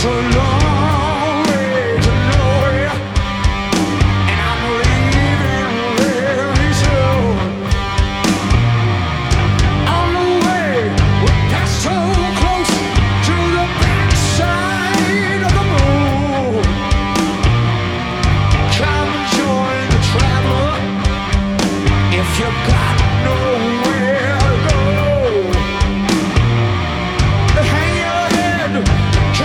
a long way to nowhere, and I'm leaving very soon. On the way, we pass so close to the backside of the moon. Come and join the traveler if you got